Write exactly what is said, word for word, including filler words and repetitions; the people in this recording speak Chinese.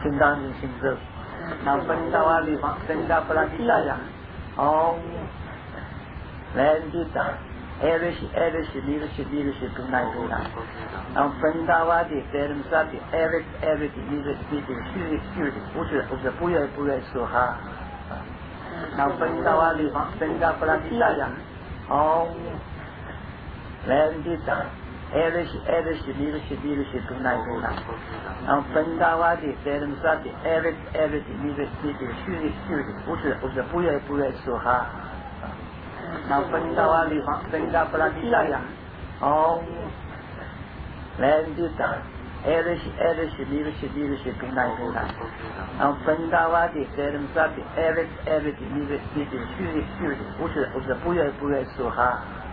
金刚经行者，然后分到阿里方，分到布拉提达呀，哦，来地达。Every every leadership leadership tonight tonight. Now friend our the terms of the every every leadership leadership spirit 不是不是不愿不愿说哈。Now friend our the friend our 布拉提达呀，哦，来地达。Every every leadership leadership tonight tonight. Now friend our the terms of the every every leadership leadership spirit 不是不是不愿不愿说哈。Now friend our the friend our 布拉提达呀，哦，来地达。Every every leadership leadership tonight tonight. Now friend our the terms of the every every leadership leadership spirit 不是不是不愿不愿说哈。